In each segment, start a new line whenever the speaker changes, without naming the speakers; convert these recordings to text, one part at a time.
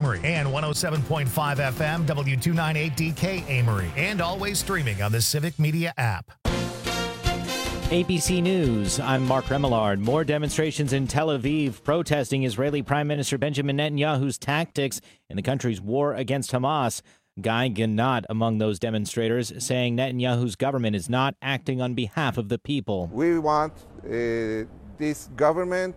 Amory, and 107.5 FM W298DK Amory, and always streaming on the Civic Media app.
ABC News, I'm Mark Remillard. More demonstrations in Tel Aviv protesting Israeli Prime Minister Benjamin Netanyahu's tactics in the country's war against Hamas. Guy Gannat among those demonstrators, saying Netanyahu's government is not acting on behalf of the people.
We want this government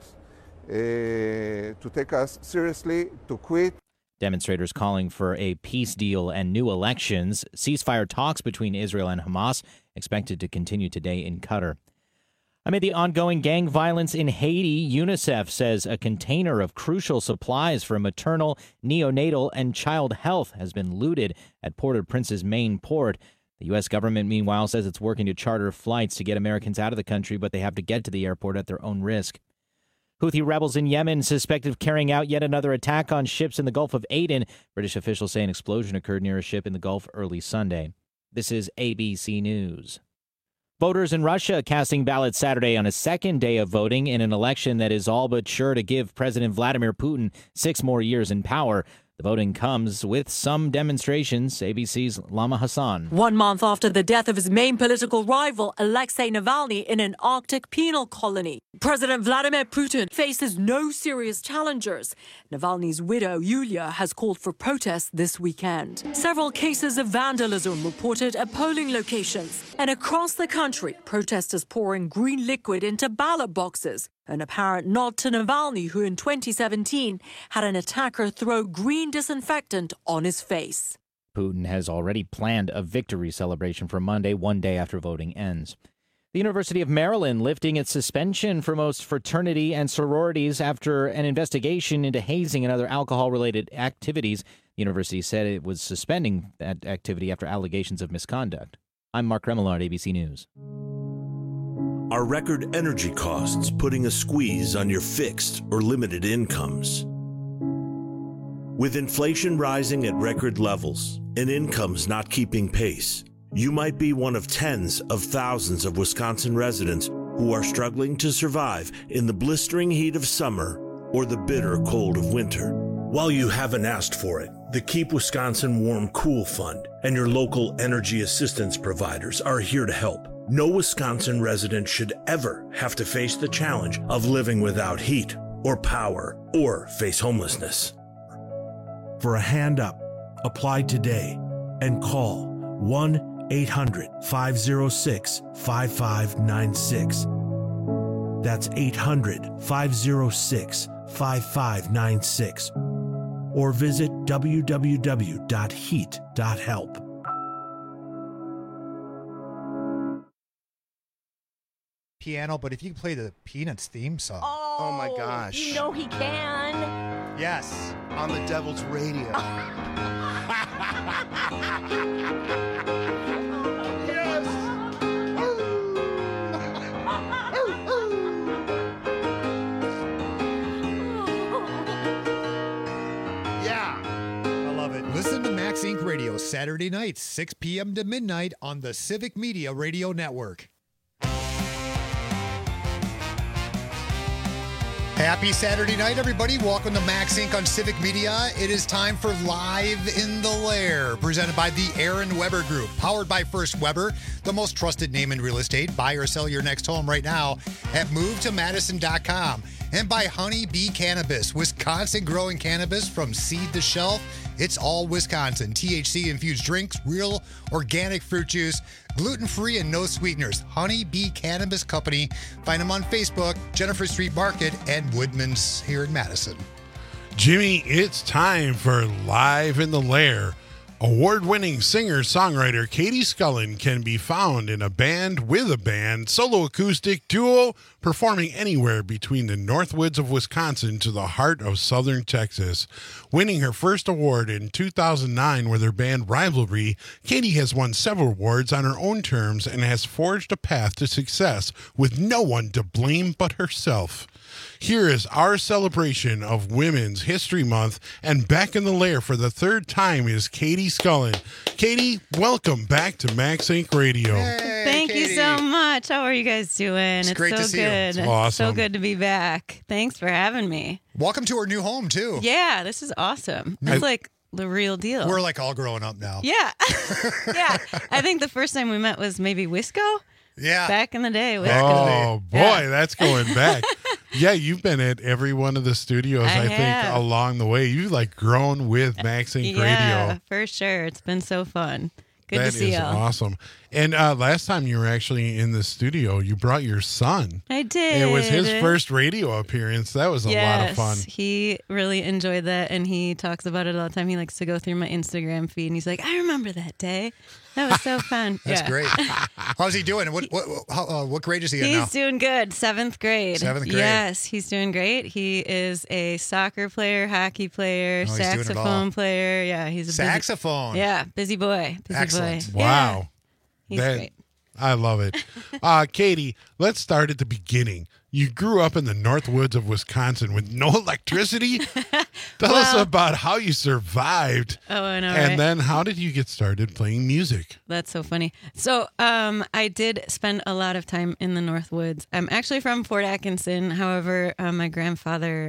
to take us seriously, to quit.
Demonstrators calling for a peace deal and new elections. Ceasefire talks between Israel and Hamas expected to continue today in Qatar. Amid the ongoing gang violence in Haiti, UNICEF says a container of crucial supplies for maternal, neonatal, and child health has been looted at Port-au-Prince's main port. The U.S. government, meanwhile, says it's working to charter flights to get Americans out of the country, but they have to get to the airport at their own risk. Houthi rebels in Yemen suspected of carrying out yet another attack on ships in the Gulf of Aden. British officials say an explosion occurred near a ship in the Gulf early Sunday. This is ABC News. Voters in Russia casting ballots Saturday on a second day of voting in an election that is all but sure to give President Vladimir Putin 6 more years in power. The voting comes with some demonstrations. ABC's Lama Hassan.
1 month after the death of his main political rival, Alexei Navalny, in an Arctic penal colony. President Vladimir Putin faces no serious challengers. Navalny's widow, Yulia, has called for protests this weekend. Several cases of vandalism reported at polling locations. And across the country, protesters pouring green liquid into ballot boxes. An apparent nod to Navalny, who in 2017 had an attacker throw green disinfectant on his face.
Putin has already planned a victory celebration for Monday, one day after voting ends. The University of Maryland lifting its suspension for most fraternity and sororities after an investigation into hazing and other alcohol-related activities. The university said it was suspending that activity after allegations of misconduct. I'm Mark Remillard, ABC News.
Are record energy costs putting a squeeze on your fixed or limited incomes? With inflation rising at record levels and incomes not keeping pace, you might be one of tens of thousands of Wisconsin residents who are struggling to survive in the blistering heat of summer or the bitter cold of winter. While you haven't asked for it, the Keep Wisconsin Warm Cool Fund and your local energy assistance providers are here to help. No Wisconsin resident should ever have to face the challenge of living without heat or power or face homelessness. For a hand up, apply today and call 1-800-506-5596. That's 800-506-5596. Or visit www.heat.help.
Piano, but if you can play the Peanuts theme song.
Oh my gosh.
You know he can.
Yes.
On the Devil's Radio. Yes. Yeah.
I love it. Listen to Max Inc. Radio Saturday nights, 6 p.m. to midnight on the Civic Media Radio Network. Happy Saturday night, everybody. Welcome to Max Inc. on Civic Media. It is time for Live in the Lair, presented by the Aaron Weber Group, powered by First Weber, the most trusted name in real estate. Buy or sell your next home right now at movetomadison.com. And by Honey Bee Cannabis, Wisconsin growing cannabis from seed to shelf. It's all Wisconsin. THC-infused drinks, real organic fruit juice, gluten-free and no sweeteners. Honey Bee Cannabis Company. Find them on Facebook, Jennifer Street Market, and Woodman's here in Madison.
Jimmy, it's time for Live in the Lair. Award-winning singer-songwriter Katie Scullin can be found in a band with a band, solo acoustic duo, performing anywhere between the Northwoods of Wisconsin to the heart of southern Texas. Winning her first award in 2009 with her band Rivalry, Katie has won several awards on her own terms and has forged a path to success with no one to blame but herself. Here is our celebration of Women's History Month, and back in the lair for the third time is Katie Scullin. Katie, welcome back to Max Inc. Radio.
Hey. Yay,
Thank you
Katie.
so much. How are you guys doing? It's
great
so
to see you.
good.
It's awesome.
So good to be back. Thanks for having me.
Welcome to our new home, too.
Yeah, this is awesome. It's like the real deal.
We're like all growing up now.
Yeah. Yeah. I think the first time we met was maybe Wisco
Yeah.
back in the day.
Oh, boy,
Yeah.
that's going back. Yeah, you've been at every one of the studios, I think,
have.
along the way. You've like grown with Max Inc.
Yeah,
Radio.
for sure. It's been so fun. Good
That
to see
is
y'all.
awesome. And last time you were actually in the studio, you brought your son.
I did.
It was his first radio appearance. That was a lot of fun.
He really enjoyed that, and he talks about it all the time. He likes to go through my Instagram feed, and he's like, I remember that day. That was so fun.
That's
Yeah.
great. How's he doing? What grade is he in now?
He's doing good. 7th grade.
7th grade.
Yes, he's doing great. He is a soccer player, hockey player,
Oh, he's doing it all.
saxophone player. Yeah, he's a
Saxophone.
Busy, yeah, busy boy. Busy
Excellent.
boy.
Wow.
Yeah, he's great.
I love it. Katie, let's start at the beginning. You grew up in the North Woods of Wisconsin with no electricity. Tell us about how you survived.
Oh, I know,
And
right?
then how did you get started playing music?
That's so funny. So, I did spend a lot of time in the North Woods. I'm actually from Fort Atkinson. However, my grandfather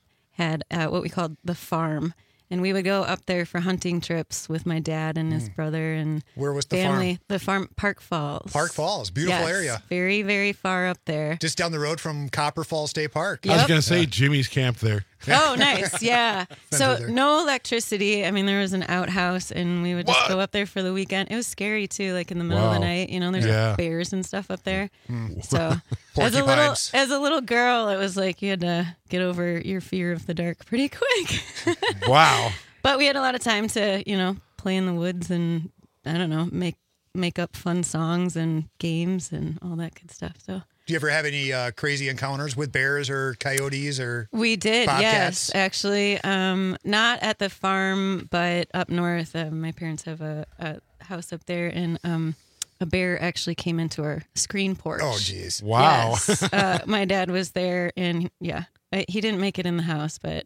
had what we called the farm, and we would go up there for hunting trips with my dad and his brother and
Where was the
family.
farm?
The farm, Park Falls.
Park Falls. Beautiful
Yes,
area.
Very, very far up there.
Just down the road from Copper Falls State Park.
I was
Yep.
going to say Jimmy's camp there.
Oh, nice. Yeah. So
there.
no electricity. I mean, there was an outhouse, and we would just go up there for the weekend. It was scary too, like in the middle of the
Wow.
night. You know, there's
Yeah.
bears and stuff up there. So as a
Porcupines.
little girl, it was like you had to get over your fear of the dark pretty quick.
Wow.
But we had a lot of time to, play in the woods and I don't know, make up fun songs and games and all that good stuff. So.
Do you ever have any crazy encounters with bears or coyotes or
We did,
bobcats?
yes, actually. Not at the farm, but up north. My parents have a house up there, and a bear actually came into our screen porch.
Oh, geez.
Wow.
Yes. My dad was there, and he didn't make it in the house, but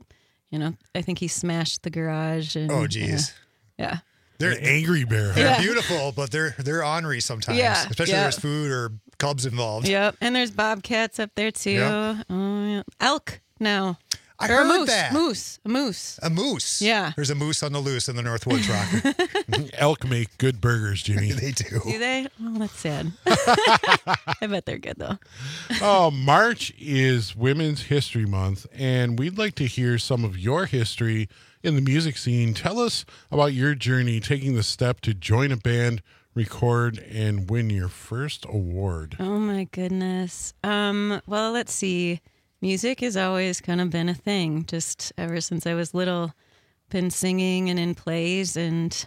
I think he smashed the garage. And,
Oh, geez.
Yeah.
They're an angry bear.
They're
Yeah.
beautiful, but they're ornery sometimes.
Yeah,
Especially
yeah.
if there's food or cubs involved.
Yep. And there's bobcats up there too.
Yeah.
Oh, yeah. Elk now.
I
Or a
heard
moose.
that.
A moose.
A moose.
Yeah.
There's a moose on the loose in the North Woods, Rocker.
Elk make good burgers, Jimmy.
They do.
Do they? Oh, that's sad. I bet they're good though.
Oh, March is Women's History Month, and we'd like to hear some of your history in the music scene. Tell us about your journey taking the step to join a band, record, and win your first award.
Oh my goodness. Well, let's see. Music has always kind of been a thing, just ever since I was little. Been singing and in plays, and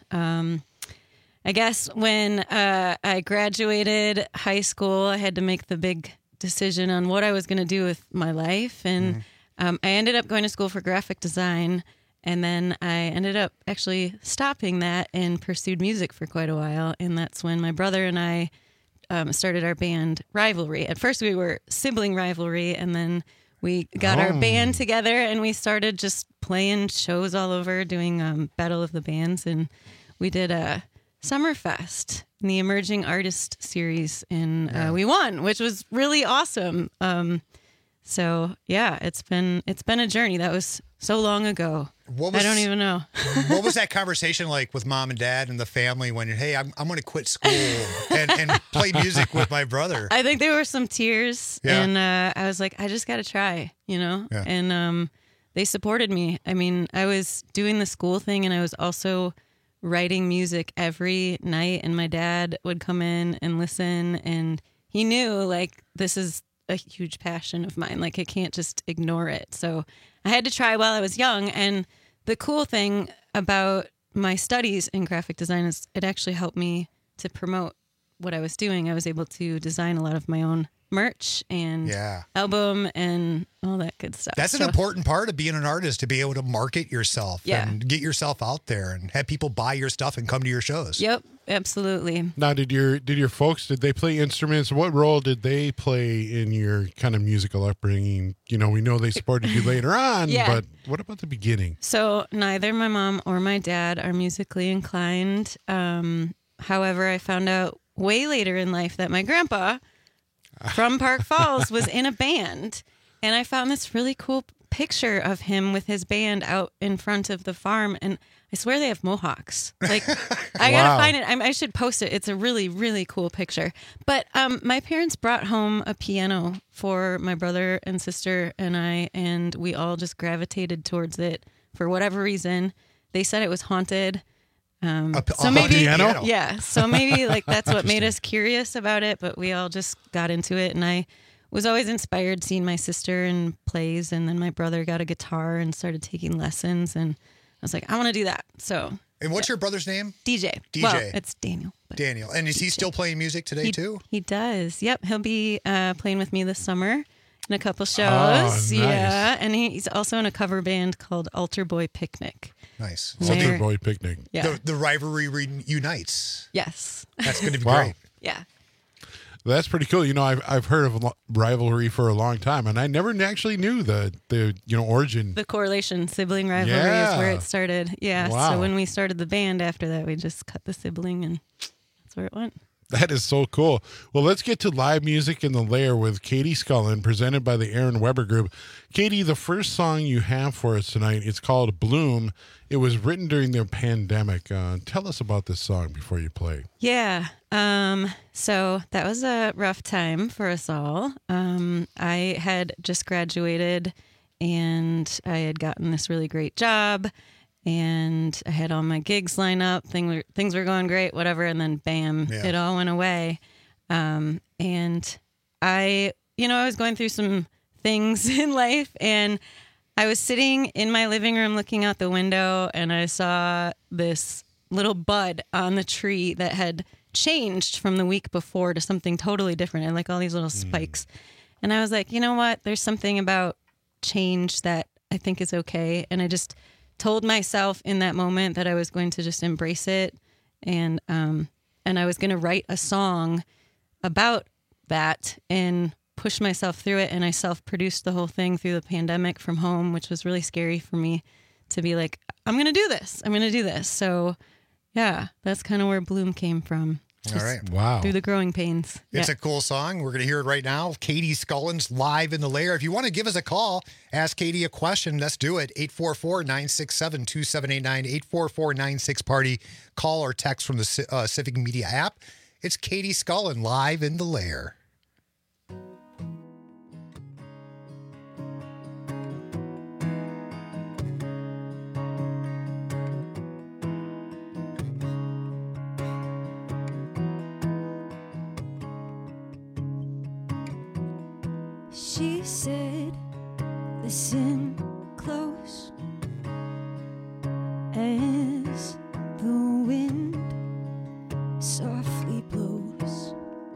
I guess when I graduated high school, I had to make the big decision on what I was going to do with my life, and I ended up going to school for graphic design. And then I ended up actually stopping that and pursued music for quite a while. And that's when my brother and I started our band Rivalry. At first we were sibling rivalry, and then we got our band together and we started just playing shows all over, doing Battle of the Bands. And we did a Summerfest in the Emerging Artist Series, and we won, which was really awesome. So yeah, it's been a journey. That was so long ago. I don't even know.
What was that conversation like with mom and dad and the family when, hey, I'm going to quit school and play music with my brother?
I think there were some tears,
Yeah.
and I was like, I just got to try,
Yeah.
And they supported me. I mean, I was doing the school thing, and I was also writing music every night, and my dad would come in and listen, and he knew, like, this is a huge passion of mine. Like, I can't just ignore it. So I had to try while I was young. And the cool thing about my studies in graphic design is it actually helped me to promote what I was doing. I was able to design a lot of my own merch and album and all that good stuff.
That's an important part of being an artist, to be able to market yourself and get yourself out there and have people buy your stuff and come to your shows.
Yep, absolutely.
Now, did your folks, did they play instruments? What role did they play in your kind of musical upbringing? You know, we know they supported you later on, but what about the beginning?
So neither my mom or my dad are musically inclined. However, I found out way later in life that my grandpa from Park Falls was in a band. And I found this really cool picture of him with his band out in front of the farm. And I swear they have mohawks. Like, I gotta find it. I should post it. It's a really, really cool picture. But my parents brought home a piano for my brother and sister and I, and we all just gravitated towards it for whatever reason. They said it was haunted. So maybe,
piano?
yeah. So maybe like that's what made us curious about it. But we all just got into it, and I was always inspired seeing my sister in plays, and then my brother got a guitar and started taking lessons, and I was like, I want to do that. So.
And what's your brother's name?
DJ.
DJ.
Well, it's Daniel.
Daniel. And is he still playing music today too?
He does. Yep. He'll be playing with me this summer in a couple shows.
Oh, nice.
Yeah. And he's also in a cover band called Altar Boy Picnic.
Nice.
Altar Boy Picnic.
Yeah.
The rivalry reunites.
Yes.
That's going to be
Wow.
great.
Yeah.
That's pretty cool. You know, I've heard of rivalry for a long time, and I never actually knew the origin.
The correlation, sibling rivalry is where it started. Yeah.
Wow.
So when we started the band after that, we just cut the sibling, and that's where it went.
That is so cool. Well, let's get to live music in the lair with Katie Scullin, presented by the Aaron Weber Group. Katie, the first song you have for us tonight, it's called Bloom. It was written during the pandemic. Tell us about this song before you play.
Yeah. So that was a rough time for us all. I had just graduated and I had gotten this really great job and I had all my gigs lined up. Things were going great, whatever. And then bam, it all went away. And I was going through some things in life, and I was sitting in my living room looking out the window, and I saw this little bud on the tree that had changed from the week before to something totally different, and like all these little spikes. And I was like, you know what? There's something about change that I think is okay. And I just told myself in that moment that I was going to just embrace it, and I was going to write a song about that and push myself through it. And I self-produced the whole thing through the pandemic from home, which was really scary for me to be like, I'm going to do this. I'm going to do this. So yeah, that's kind of where Bloom came from.
All right.
Wow.
Through the growing pains.
It's a cool song. We're going to hear it right now. Katie Scullin's live in the lair. If you want to give us a call, ask Katie a question, let's do it. 844-967-2789, 844-96-PARTY. Call or text from the Civic Media app. It's Katie Scullin live in the lair.
She said, listen close as the wind softly blows.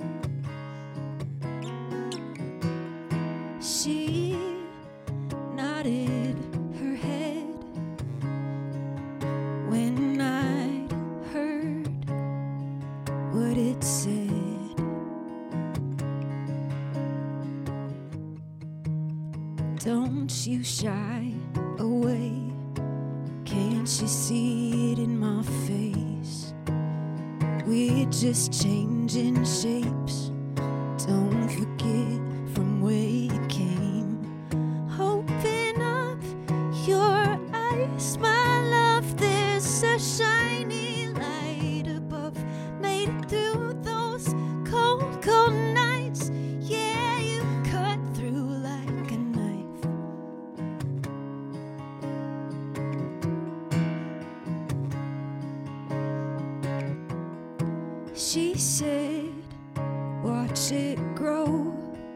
She nodded her head when I'd heard what it said. Don't you shy away, can't you see it in my face? We're just changing shapes, don't forget from where you came. Open up your eyes, my love, there's a shiny light above. Made it through those cold, cold nights. Yeah, you cut through like a knife. She said, watch it grow,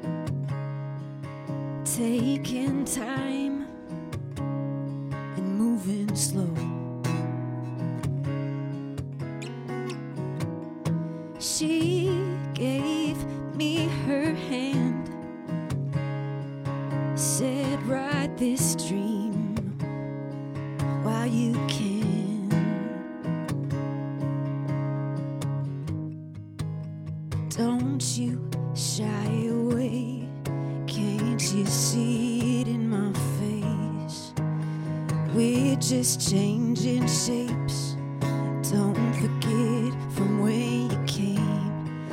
taking time and moving slow. She gave me her hand, said, ride this dream while you can. Don't you shy away, can't you see it in my face? We're just changing shapes, don't forget from where you came.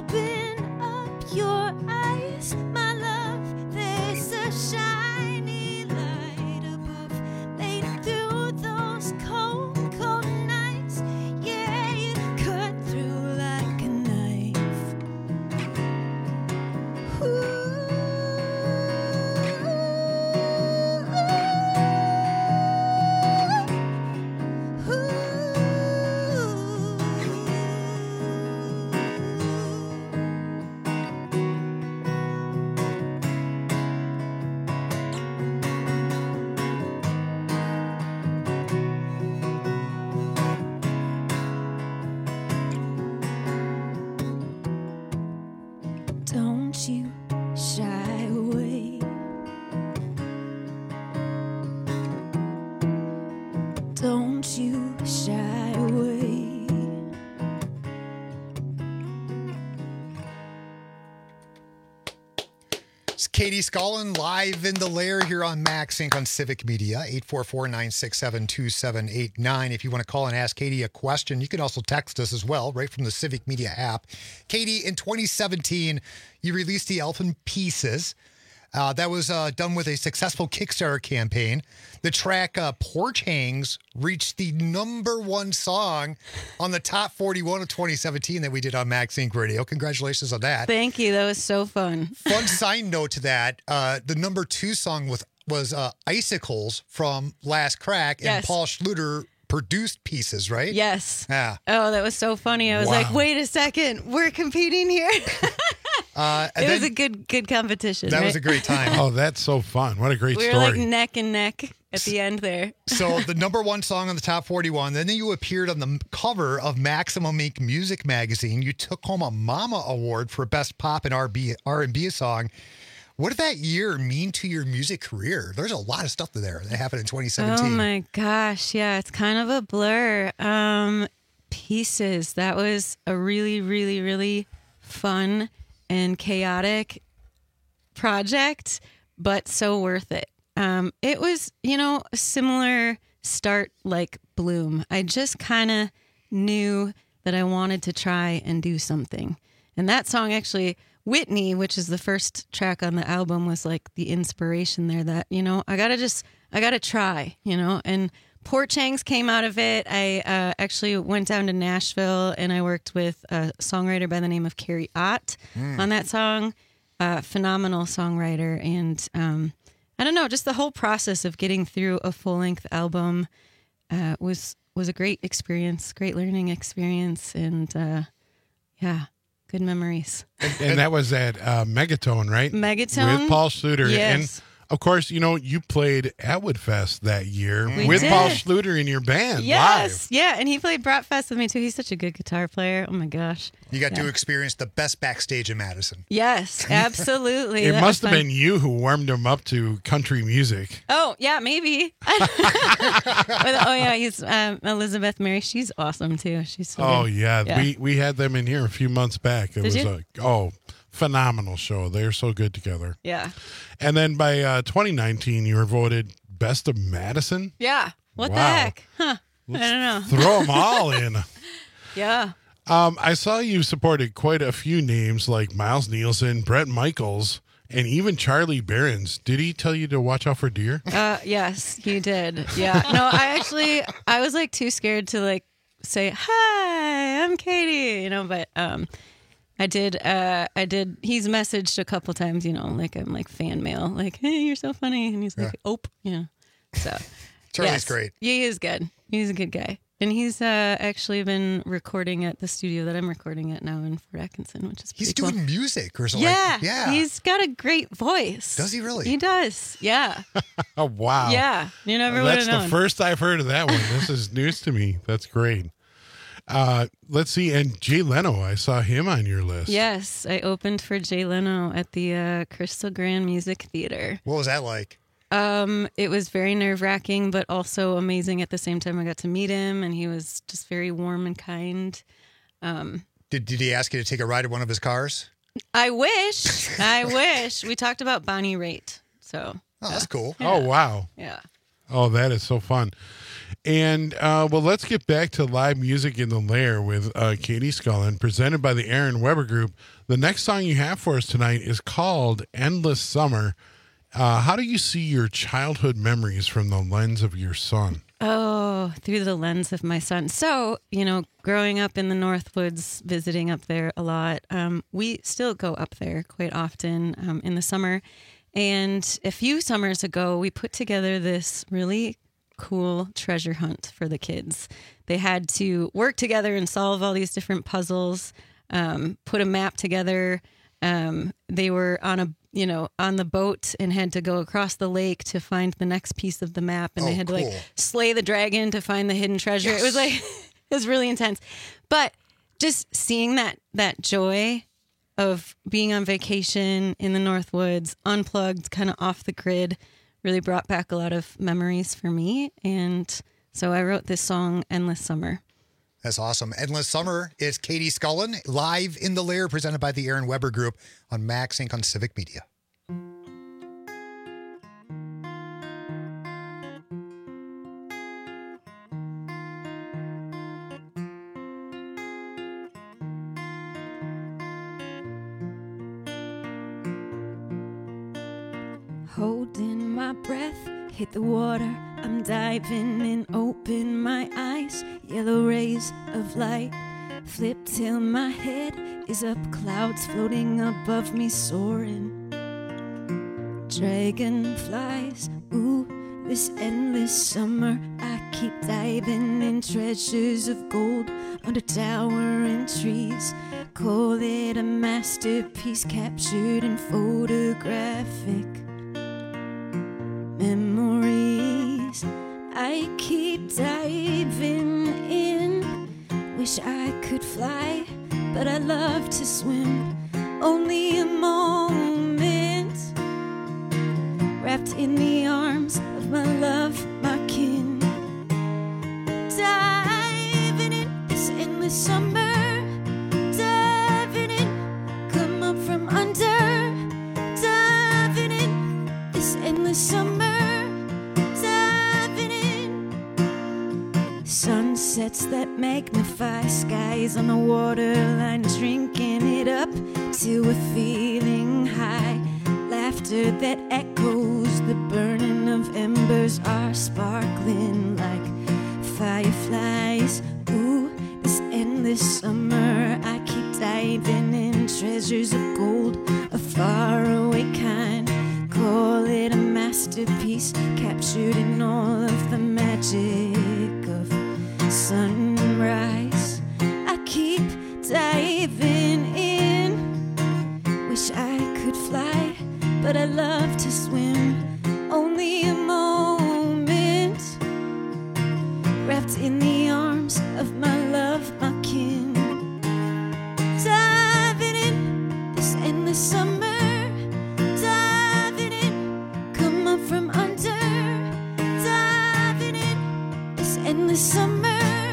Open up your eyes, my love. There's a shiny light above, made through those cold, cold nights. Yeah, you cut through like a knife. Don't you shy away. Don't you shy away.
It's Katie Scullin live in the lair here on Max Inc. on Civic Media, 844-967-2789. If you want to call and ask Katie a question, you can also text us as well, right from the Civic Media app. Katie, in 2017, you released the album Pieces. That was done with a successful Kickstarter campaign. The track Porch Hangs reached the #1 song on the top 41 of 2017 that we did on Max Inc. Radio. Congratulations on that.
Thank you. That was so fun.
Fun side note to that, the #2 song was Icicles from Last Crack, and
Yes.
Paul Schluter produced Pieces, right?
Yes.
Yeah.
Oh, that was so funny. I was like, wait a second, we're competing here. It was a good competition.
That
right?
was a great time.
Oh, that's so fun. What a great
We were
story.
like neck and neck at the end there.
So the #1 song on the top 41, then you appeared on the cover of Maximum Inc. Music Magazine. You took home a Mama Award for Best Pop and R&B song. What did that year mean to your music career? There's a lot of stuff there that happened in 2017.
Oh my gosh. Yeah, it's kind of a blur. Pieces. That was a really, really, really fun and chaotic project, but so worth it. It was, a similar start like Bloom. I just kind of knew that I wanted to try and do something. And that song actually, Whitney, which is the first track on the album, was like the inspiration there that, I gotta try, and Porch Hangs came out of it. I actually went down to Nashville and I worked with a songwriter by the name of Carrie Ott on that song. Phenomenal songwriter. And I don't know, just the whole process of getting through a full-length album was a great experience, great learning experience. And yeah, good memories.
And that was at Megatone, right?
Megatone.
With Paul Schluter.
Yes.
And of course, you played Atwood Fest that year
We
with
did.
Paul Schluter in your band
Yes. Yeah. And he played Bratfest with me too. He's such a good guitar player. Oh my gosh.
You got to experience the best backstage in Madison.
Yes, absolutely.
It
That
must
was
have
fun.
been you who warmed him up to country music.
Oh, yeah, maybe. He's Elizabeth Mary. She's awesome too. She's so
Oh,
good.
yeah. We had them in here a few months back. It
Did
was
you?
phenomenal show. They're so good together.
Yeah.
And then by 2019, you were voted Best of Madison.
Yeah. What the
Wow.
heck? Huh. I don't know.
Throw them all in.
Yeah.
I saw you supported quite a few names like Miles Nielsen, Bret Michaels, and even Charlie Behrens. Did he tell you to watch out for deer?
Yes, he did. Yeah. No, I was like too scared to like say, hi, I'm Katie, but I did. He's messaged a couple times, like I'm like fan mail, like, hey, you're so funny. And he's like, So
Charlie's great.
He is good. He's a good guy. And he's actually been recording at the studio that I'm recording at now in Fort Atkinson, which is pretty
He's
cool.
doing music or something.
Yeah.
Yeah.
He's got a great voice.
Does he really?
He does. Yeah.
Oh, wow.
Yeah. You never would
That's
have known.
the first I've heard of that one. This is news to me. That's great. Let's see. And Jay Leno, I saw him on your list.
Yes. I opened for Jay Leno at the Crystal Grand Music Theater.
What was that like?
It was very nerve-wracking, but also amazing at the same time. I got to meet him, and he was just very warm and kind.
Did he ask you to take a ride in one of his cars?
I wish. We talked about Bonnie Raitt. So.
Oh, that's cool.
Oh, wow.
Yeah.
Oh, that is so fun. And, well, let's get back to live music in the lair with Katie Scullin, presented by the Aaron Weber Group. The next song you have for us tonight is called Endless Summer. How do you see your childhood memories from the lens of your son?
Oh, through the lens of my son. So, growing up in the Northwoods, visiting up there a lot, we still go up there quite often in the summer. And a few summers ago, we put together this really cool treasure hunt for the kids. They had to work together and solve all these different puzzles, put a map together. They were on the boat and had to go across the lake to find the next piece of the map. And they had to slay the dragon to find the hidden treasure. Yes. It was it was really intense. But just seeing that joy of being on vacation in the Northwoods, unplugged, kind of off the grid, really brought back a lot of memories for me. And so I wrote this song, Endless Summer.
That's awesome. Endless Summer is Katie Scullin, live in the lair, presented by the Aaron Weber Group on Max Inc. on Civic Media.
Holding my breath, hit the water, I'm diving in, open my eyes, yellow rays of light, flip till my head is up, clouds floating above me, soaring. Dragonflies, ooh, this endless summer, I keep diving in, treasures of gold under towering trees, call it a masterpiece captured in photographic memories. I keep diving in, wish I could fly, but I love to swim. Only a moment, wrapped in the arms of my love, my kin. Diving in this endless summer, diving in, come up from under. Diving in this endless summer. Sunsets that magnify skies on the waterline, drinking it up till we're feeling high. Laughter that echoes the burning of embers are sparkling like fireflies. Ooh, this endless summer, I keep diving in, treasures of gold, a faraway kind. Call it a masterpiece, captured in all of the magic of sunrise. I keep diving in, wish I could fly, but I love to swim. Only a moment, wrapped in the arms of my love, my kin. Diving in this endless summer, diving in, come up from under. Diving in this endless summer.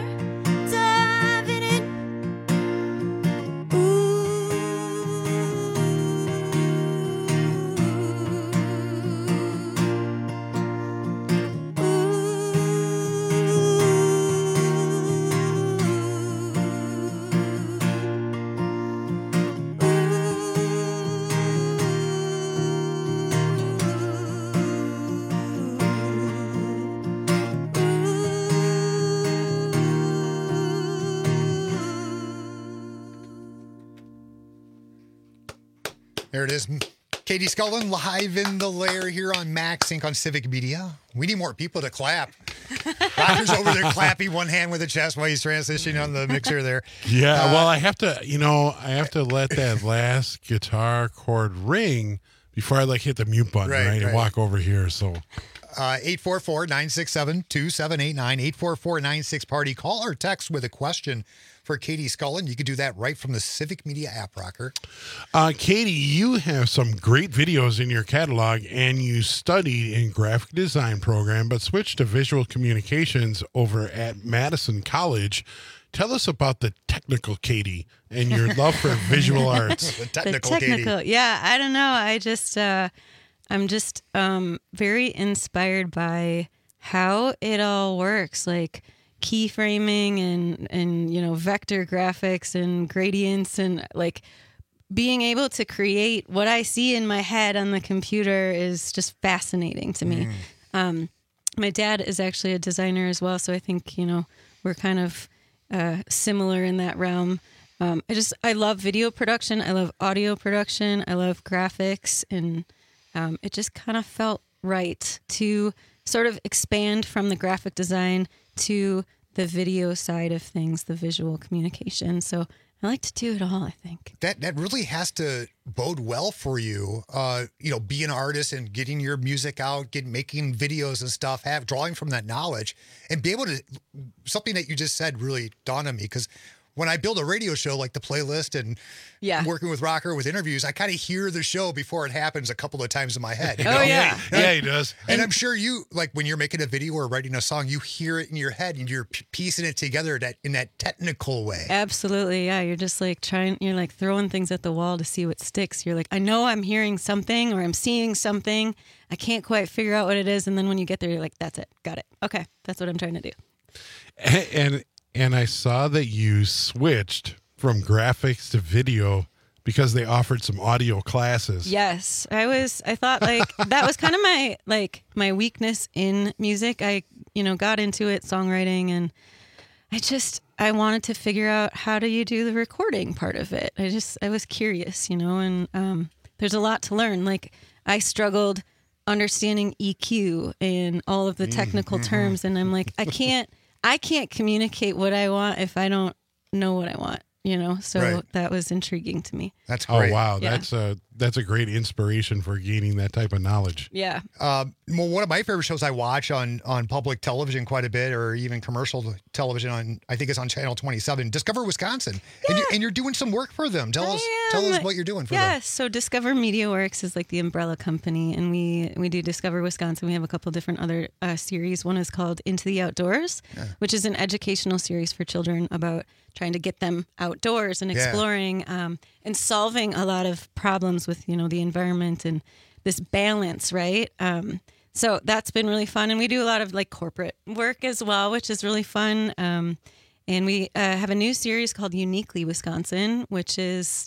There it is. Katie Scullin live in the lair here on Max Inc. on Civic Media. We need more people to clap. Rocker's over there clapping one hand with the chest while he's transitioning on the mixer there.
Yeah, well, I have to let that last guitar chord ring before I hit the mute button, right? And walk over here. So
844-967-2789, 844-96-PARTY. Call or text with a question for Katie Scullin. You can do that right from the Civic Media app, Rocker.
Katie, you have some great videos in your catalog, and you studied in graphic design program, but switched to visual communications over at Madison College. Tell us about the technical Katie and your love for visual arts.
The technical Katie.
Yeah, I don't know. I just, I'm just very inspired by how it all works, like keyframing and vector graphics and gradients, and like being able to create what I see in my head on the computer is just fascinating to me. My dad is actually a designer as well, so I think we're kind of similar in that realm. I love video production, I love audio production, I love graphics, and it just kind of felt right to sort of expand from the graphic design to the video side of things, the visual communication. So I like to do it all, I think.
That really has to bode well for you, be an artist and getting your music out, making videos and stuff, drawing from that knowledge, and be able to, something that you just said really dawned on me, because when I build a radio show like the playlist and working with Rocker with interviews, I kind of hear the show before it happens a couple of times in my head.
Oh, yeah.
Yeah, he does.
And I'm sure you, like when you're making a video or writing a song, you hear it in your head and you're piecing it together in that technical way.
Absolutely, yeah. You're just like you're like throwing things at the wall to see what sticks. You're like, I know I'm hearing something or I'm seeing something. I can't quite figure out what it is. And then when you get there, you're like, that's it. Got it. Okay, that's what I'm trying to do.
And I saw that you switched from graphics to video because they offered some audio classes.
Yes, I thought like that was kind of my weakness in music. I, got into it, songwriting, and I wanted to figure out how do you do the recording part of it. I was curious, and there's a lot to learn. Like I struggled understanding EQ and all of the technical terms, and I'm like, I can't communicate what I want if I don't know what I want, so that was intriguing to me.
That's great.
Oh, wow.
Yeah.
That's a great inspiration for gaining that type of knowledge.
Yeah.
One of my favorite shows I watch on public television quite a bit, or even commercial television I think it's on Channel 27, Discover Wisconsin. Yeah. And you're doing some work for them. Tell us what you're doing for them.
Yeah, so Discover Media Works is like the umbrella company, and we do Discover Wisconsin. We have a couple different other series. One is called Into the Outdoors, which is an educational series for children about trying to get them outdoors and exploring and solving a lot of problems with, the environment and this balance, right? So that's been really fun. And we do a lot of like corporate work as well, which is really fun. And we have a new series called Uniquely Wisconsin, which is,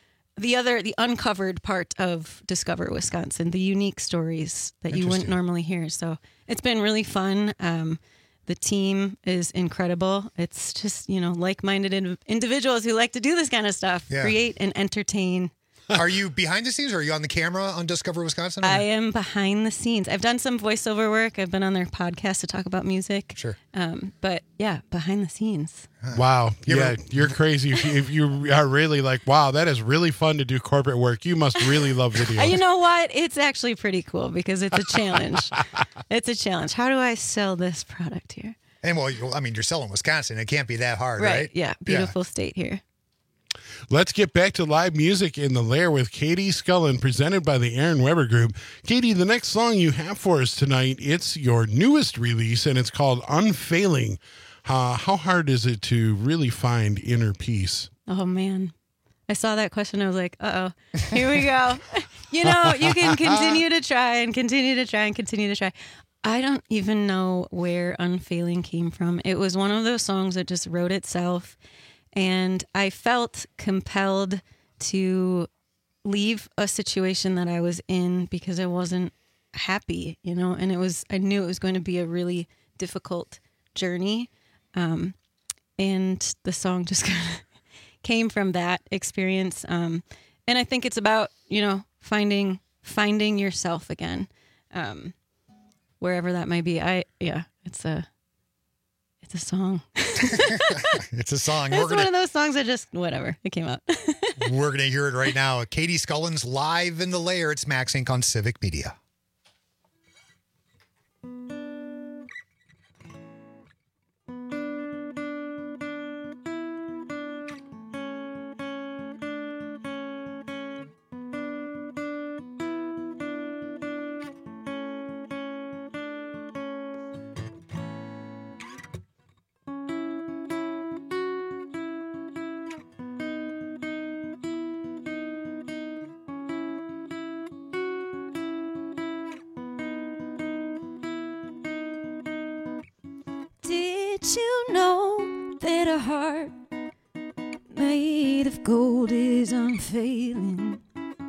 the uncovered part of Discover Wisconsin, the unique stories that you wouldn't normally hear. So it's been really fun. The team is incredible. It's just, like-minded individuals who like to do this kind of stuff, create and entertain.
Are you behind the scenes, or are you on the camera on Discover Wisconsin?
I am behind the scenes. I've done some voiceover work. I've been on their podcast to talk about music.
Sure.
But yeah, behind the scenes.
Wow. You're crazy. If you are really like, wow, that is really fun to do corporate work, you must really love video.
You know what? It's actually pretty cool because it's a challenge. It's a challenge. How do I sell this product here?
And you're selling Wisconsin. It can't be that hard, right?
Yeah. Beautiful state here.
Let's get back to live music in the Lair with Katie Scullin, presented by the Aaron Weber Group. Katie, the next song you have for us tonight, it's your newest release, and it's called Unfailing. How hard is it to really find inner peace?
Oh, man. I saw that question. I was like, uh-oh, here we go. You can continue to try and continue to try and continue to try. I don't even know where Unfailing came from. It was one of those songs that just wrote itself. And I felt compelled to leave a situation that I was in because I wasn't happy, and I knew it was going to be a really difficult journey. And the song just kind of came from that experience. And I think it's about, finding yourself again, wherever that might be. It's a song.
It's a song.
It's one of those songs that just, whatever, it came out.
We're going to hear it right now. Katie Scullin's live in the Lair. It's Max Inc. on Civic Media.
know that a heart made of gold is unfailing.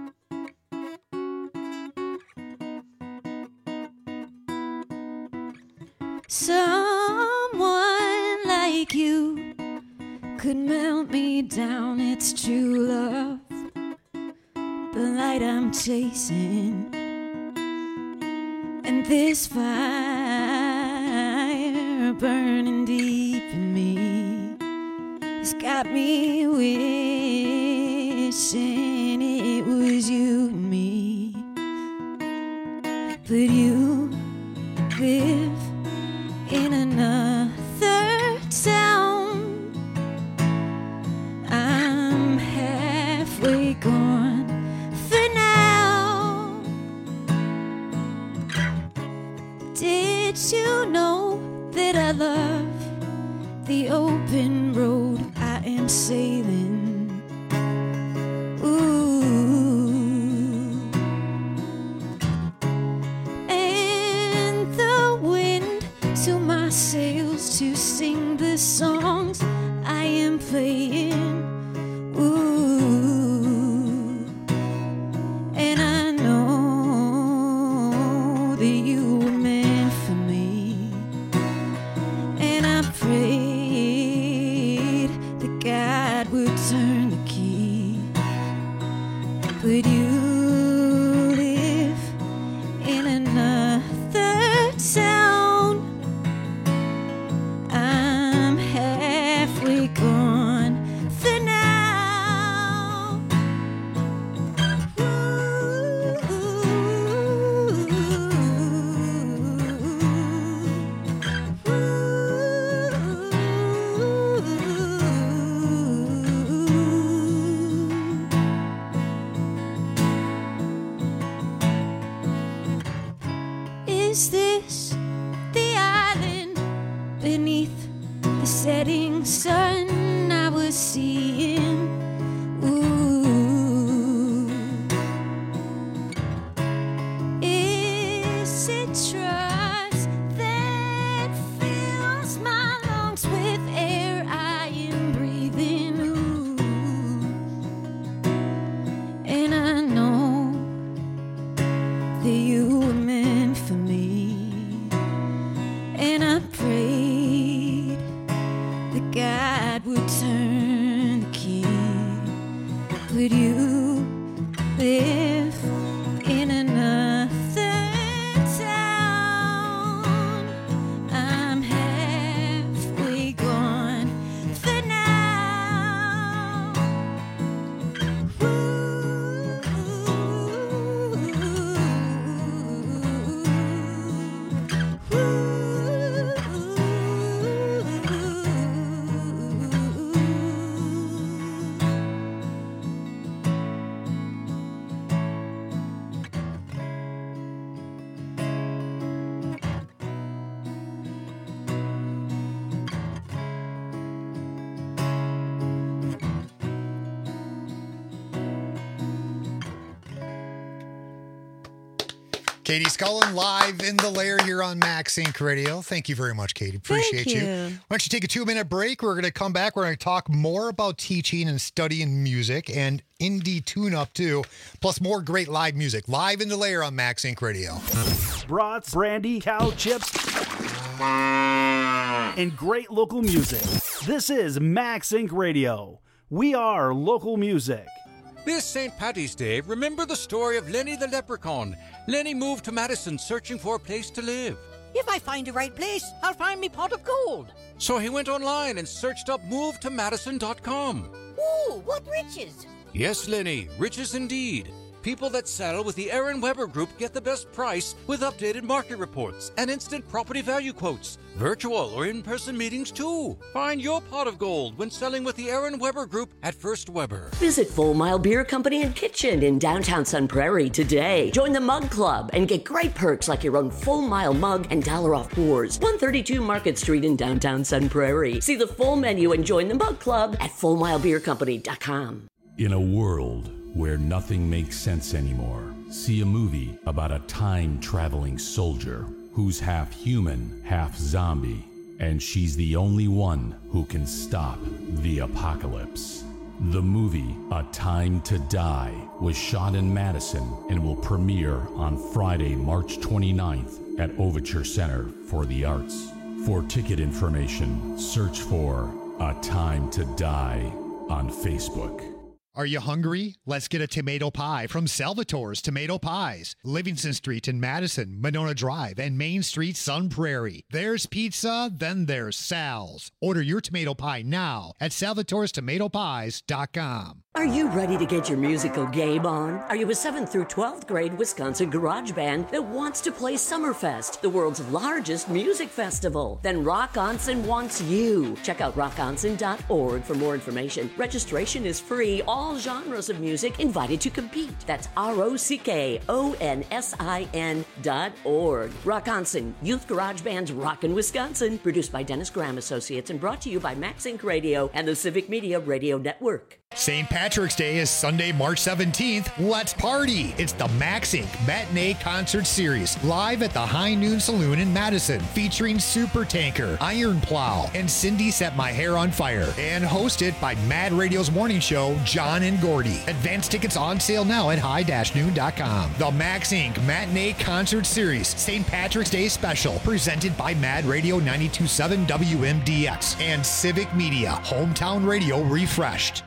Someone like you could melt me down, it's true love, the light I'm chasing. And this fire burning deep in me has got me wishing it was you and me. But you live in another town. I'm halfway gone for now. Did you know that I love the open road I am sailing? Ooh. And the wind to my sails to sing the songs I am playing. Ooh. And I know that you were meant for me. And I prayed that God would turn the key. But you live in another town. I'm halfway gone for now. Is this the island beneath the setting sun I was seeing? Ooh. Is it trust that fills my lungs with air I am breathing? Ooh. And I know that you were meant for me. And I prayed that God would turn the key. But you live in another town. I'm halfway gone for now.
Katie Scullin live in the lair here on Max Inc. Radio. Thank you very much, Katie. Appreciate
Thank you.
Why don't you take a 2-minute break? We're going to come back. We're going to talk more about teaching and studying music and indie tune-up too, plus more great live music. Live in the lair on Max Inc. Radio.
Brats, brandy, cow chips, and great local music. This is Max Inc. Radio. We are local music.
This St. Paddy's Day, remember the story of Lenny the Leprechaun. Lenny moved to Madison searching for a place to live.
If I find the right place, I'll find me pot of gold.
So he went online and searched up movetomadison.com.
Ooh, what riches!
Yes, Lenny, riches indeed. People that sell with the Aaron Weber Group get the best price with updated market reports and instant property value quotes. Virtual or in-person meetings too. Find your pot of gold when selling with the Aaron Weber Group at First Weber.
Visit Full Mile Beer Company and Kitchen in downtown Sun Prairie today. Join the Mug Club and get great perks like your own Full Mile mug and $1 off pours. 132 Market Street in downtown Sun Prairie. See the full menu and join the Mug Club at FullMileBeerCompany.com.
In a world where nothing makes sense anymore, see a movie about a time-traveling soldier who's half human, half zombie. and she's the only one who can stop the apocalypse. The movie A Time to Die was shot in Madison and will premiere on Friday, March 29th at Overture Center for the Arts. For ticket information, search for A Time to Die on Facebook.
Are you hungry? Let's get a tomato pie from Salvatore's Tomato Pies. Livingston Street in Madison, Monona Drive, and Main Street, Sun Prairie. There's pizza, then there's Sal's. Order your tomato pie now at salvatorestomatopies.com.
Are you ready to get your musical game on? Are you a 7th through 12th grade Wisconsin garage band that wants to play Summerfest, the world's largest music festival? Then Rockonson wants you. Check out rockonson.org for more information. Registration is free. All genres of music invited to compete. That's ROCKONSIN.org. Rockonson, Youth Garage Band's Rockin' Wisconsin. Produced by Dennis Graham Associates and brought to you by Max Inc. Radio and the Civic Media Radio Network.
St. Patrick's Day is Sunday, March 17th. Let's party! It's the Max Inc. Matinee Concert Series, live at the High Noon Saloon in Madison, featuring Super Tanker, Iron Plow, and Cindy Set My Hair on Fire, and hosted by Mad Radio's morning show, John and Gordy. Advance tickets on sale now at high-noon.com. The Max Inc. Matinee Concert Series, St. Patrick's Day Special, presented by Mad Radio 92.7 WMDX and Civic Media, Hometown Radio refreshed.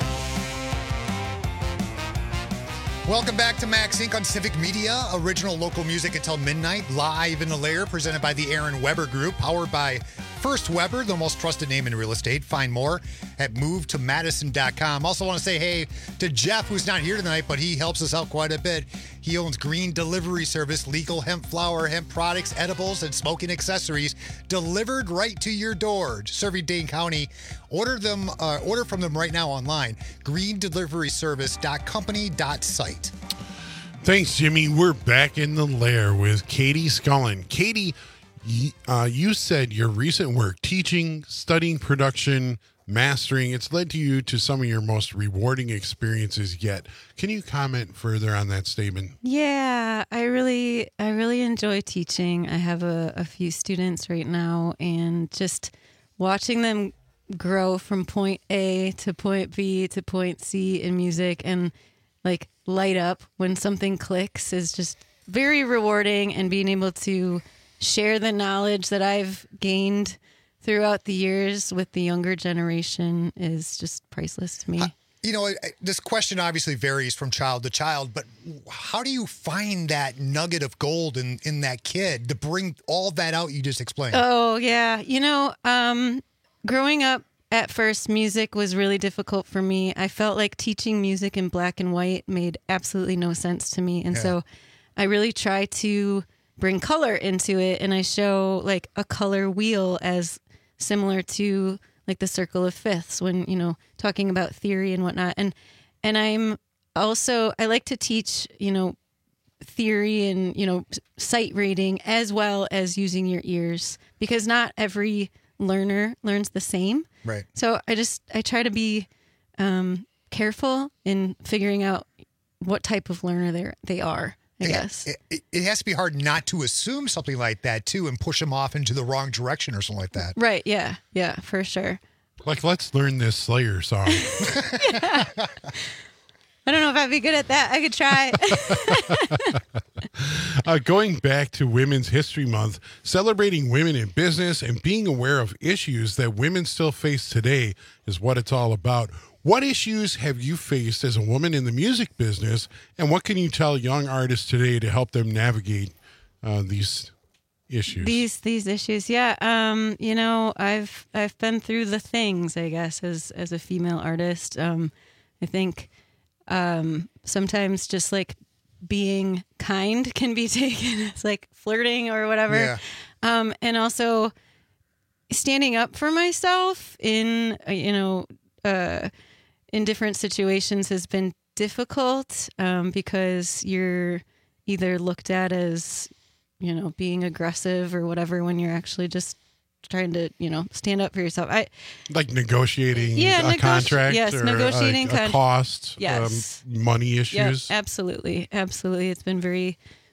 Welcome back to Max Inc. on Civic Media, original local music until midnight, live in the lair, presented by the Aaron Weber Group, powered by First Weber, the most trusted name in real estate. Find more at movetomadison.com. Also want to say hey to Jeff, who's not here tonight, but he helps us out quite a bit. He owns Green Delivery Service, legal hemp flower, hemp products, edibles, and smoking accessories delivered right to your door, serving Dane County. Order from them right now online, greendeliveryservice.company.site.
Thanks, Jimmy. We're back in the lair with Katie Scullin. Katie, you said your recent work, teaching, studying production, mastering, it's led you to some of your most rewarding experiences yet. Can you comment further on that statement?
Yeah, I really enjoy teaching. I have a few students right now, and just watching them grow from point A to point B to point C in music and like light up when something clicks is just very rewarding, and being able to share the knowledge that I've gained throughout the years with the younger generation is just priceless to me.
You know, this question obviously varies from child to child, but how do you find that nugget of gold in that kid to bring all that out you just explained?
Oh, yeah. You know, growing up, at first, music was really difficult for me. I felt like teaching music in black and white made absolutely no sense to me. And so I really try to bring color into it, and I show like a color wheel as similar to like the circle of fifths when, you know, talking about theory and whatnot. And I'm also, I like to teach, you know, theory and, you know, sight reading as well as using your ears, because not every learner learns the same.
Right.
So I try to be careful in figuring out what type of learner they are, I guess.
It has to be hard not to assume something like that, too, and push them off into the wrong direction or something like that.
Right, yeah. Yeah, for sure.
Like, let's learn this Slayer song.
Yeah. I don't know if I'd be good at that. I could try.
Going back to Women's History Month, celebrating women in business and being aware of issues that women still face today is what it's all about. What issues have you faced as a woman in the music business, and what can you tell young artists today to help them navigate these issues? These
issues, yeah. You know, I've been through the things, I guess, as a female artist. I think sometimes just like being kind can be taken as like flirting or whatever.
Yeah.
And also standing up for myself in, you know, in different situations has been difficult because you're either looked at as, you know, being aggressive or whatever when you're actually just trying to, you know, stand up for yourself.
Like negotiating a contract,
yes,
or
negotiating
a cost,
yes,
money issues.
Yep, absolutely. It's been very,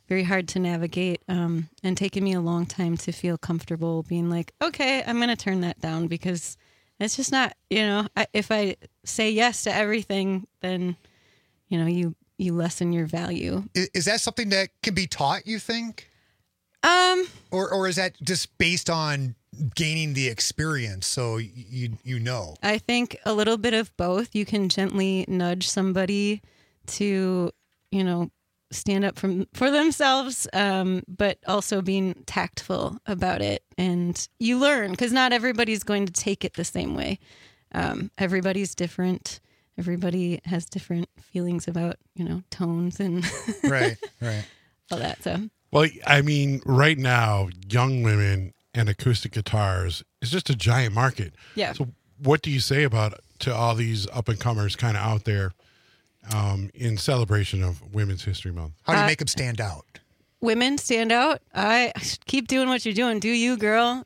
very hard to navigate, and taken me a long time to feel comfortable being like, okay, I'm going to turn that down because it's just not, if I say yes to everything, then, you lessen your value.
Is that something that can be taught, you think? Or is that just based on gaining the experience so you know?
I think a little bit of both. You can gently nudge somebody to, stand up for themselves, but also being tactful about it. And you learn, because not everybody's going to take it the same way. Everybody's different. Everybody has different feelings about, tones and
right.
all that. So,
well, I mean, right now, young women and acoustic guitars is just a giant market.
Yeah.
So what do you say to all these up and comers kind of out there in celebration of Women's History Month?
How do you make them stand out?
Women stand out. I keep doing what you're doing. Do you, girl?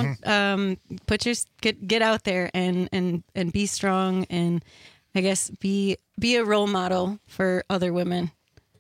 Get out there and be strong, and I guess be a role model for other women.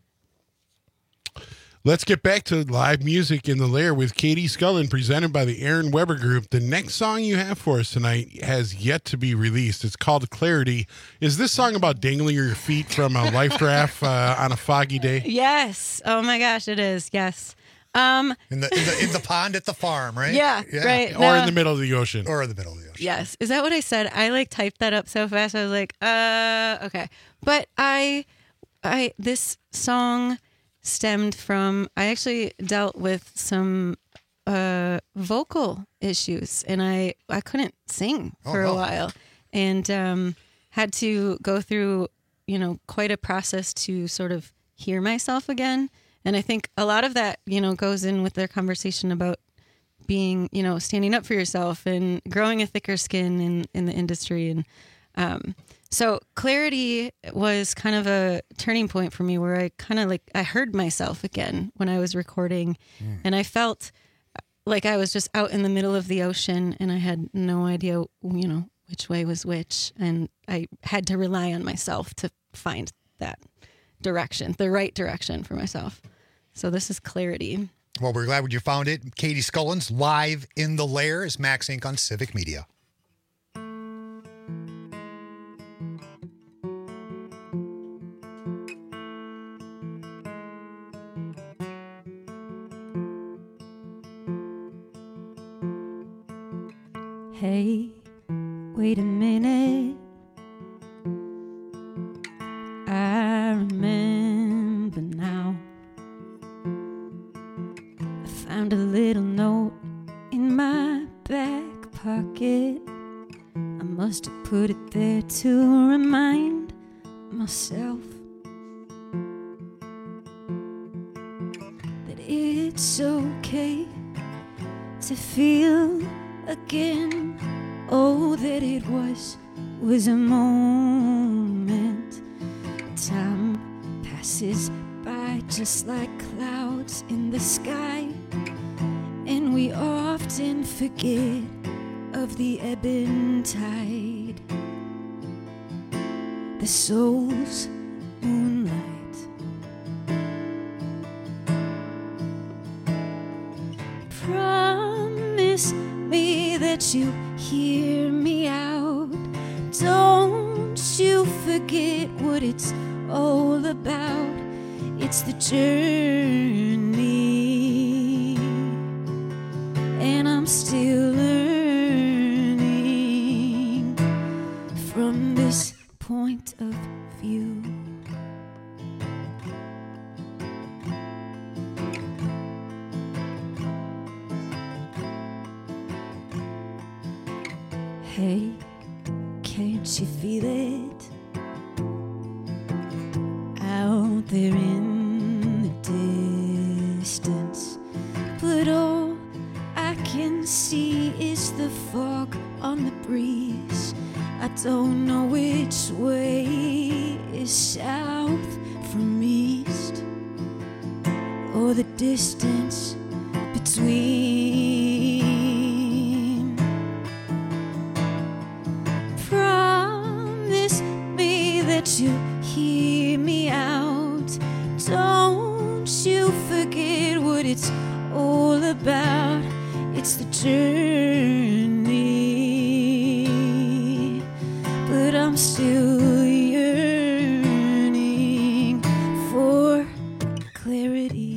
Let's get back to live music in the Lair with Katie Scullin, presented by the Aaron Weber Group. The next song you have for us tonight has yet to be released. It's called Clarity. Is this song about dangling your feet from a life raft on a foggy day?
Yes. Oh my gosh, it is. Yes.
In the pond at the farm, right?
Yeah. Right.
Or in the middle of the ocean.
Yes. Is that what I said? I typed that up so fast. I was like, okay. But this song stemmed from, I actually dealt with some vocal issues, and I couldn't sing for a while, and had to go through quite a process to sort of hear myself again. And I think a lot of that goes in with their conversation about being standing up for yourself and growing a thicker skin in the industry. And so Clarity was kind of a turning point for me, where I kind of I heard myself again when I was recording, and I felt like I was just out in the middle of the ocean, and I had no idea, which way was which, and I had to rely on myself to find that direction, the right direction for myself. So this is Clarity.
Well, we're glad you found it. Katie Scullin's Live in the Lair is Max Inc. on Civic Media.
Hey, wait a minute. I remember now. I found a little note in my back pocket. I must have put it there to remind myself that it's okay to feel again. Oh, that it was a moment. Time passes by just like clouds in the sky, and we often forget of the ebb and tide. The soul's moonlight. Promise me that you hear me out. Don't you forget what it's all about. It's the journey, and I'm still learning from this point of view. Hey, can't you feel it out there in the distance? But all I can see is the fog on the breeze. I don't know which way is south from east, or the distance between. Promise me that you hear me out. Don't you forget it's all about. It's the journey, but I'm still yearning for clarity.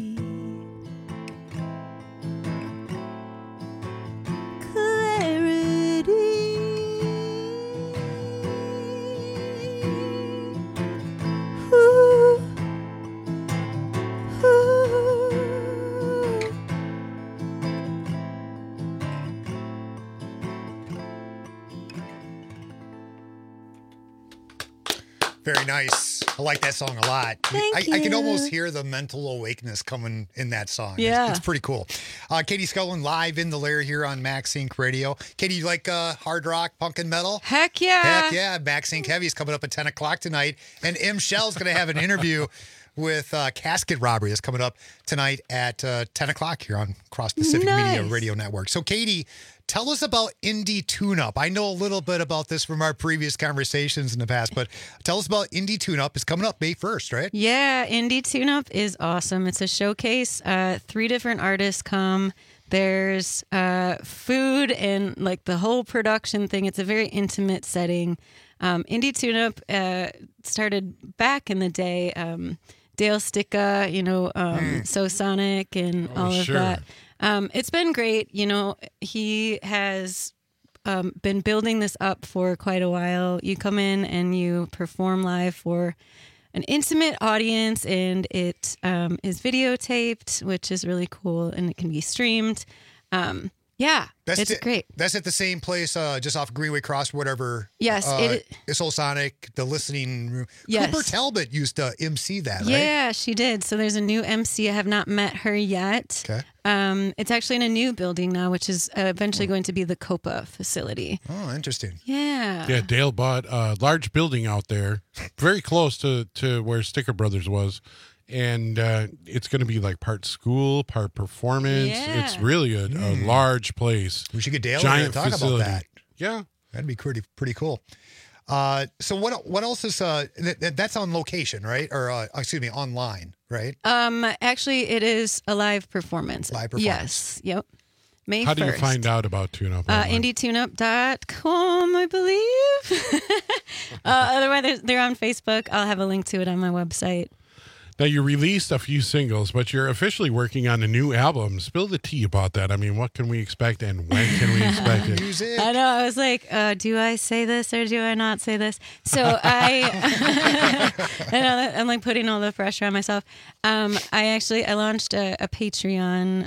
Very nice. I like that song a lot. I can almost hear the mental awakeness coming in that song.
Yeah.
It's pretty cool. Katie Scullin live in the lair here on Max Inc. Radio. Katie, you like hard rock, punk, and metal?
Heck yeah.
Heck yeah. Max Inc. Heavy is coming up at 10 o'clock tonight. And M. Shell's going to have an interview with Casket Robbery. That's coming up tonight at 10 o'clock here on across the Civic Media Radio Network. So, Katie, tell us about Indie Tune-Up. I know a little bit about this from our previous conversations in the past, but tell us about Indie Tune-Up. It's coming up May 1st, right?
Yeah, Indie Tune-Up is awesome. It's a showcase. 3 different artists come. There's food and like the whole production thing. It's a very intimate setting. Indie Tune-Up started back in the day. Dale Sticka, So Sonic and all of that. It's been great. He has been building this up for quite a while. You come in and you perform live for an intimate audience, and it is videotaped, which is really cool, and it can be streamed. It's great.
That's at the same place, just off Greenway Cross, whatever.
Yes.
It's Soul Sonic, the listening room.
Yes.
Cooper Talbot used to MC that, right?
Yeah, she did. So there's a new MC. I have not met her yet.
Okay.
It's actually in a new building now, which is eventually going to be the COPA facility.
Oh, interesting.
Yeah.
Yeah, Dale bought a large building out there, very close to where Sticker Brothers was. And it's going to be like part school, part performance.
Yeah.
It's really a large place.
We should get Dale
Giant
to talk
facility.
about that.
Yeah.
That'd be pretty cool. So what else is that's on location, right? Or excuse me, online, right?
Actually, it is a live performance.
Live performance.
Yes. Yep. May 1st.
How do you find out about Tune-Up?
IndieTuneUp.com, I believe. Otherwise, they're on Facebook. I'll have a link to it on my website.
Now, you released a few singles, but you're officially working on a new album. Spill the tea about that. I mean, what can we expect and when can we expect it?
Music.
I know. I was like, do I say this or do I not say this? So I know I'm like putting all the pressure on myself. I launched a Patreon,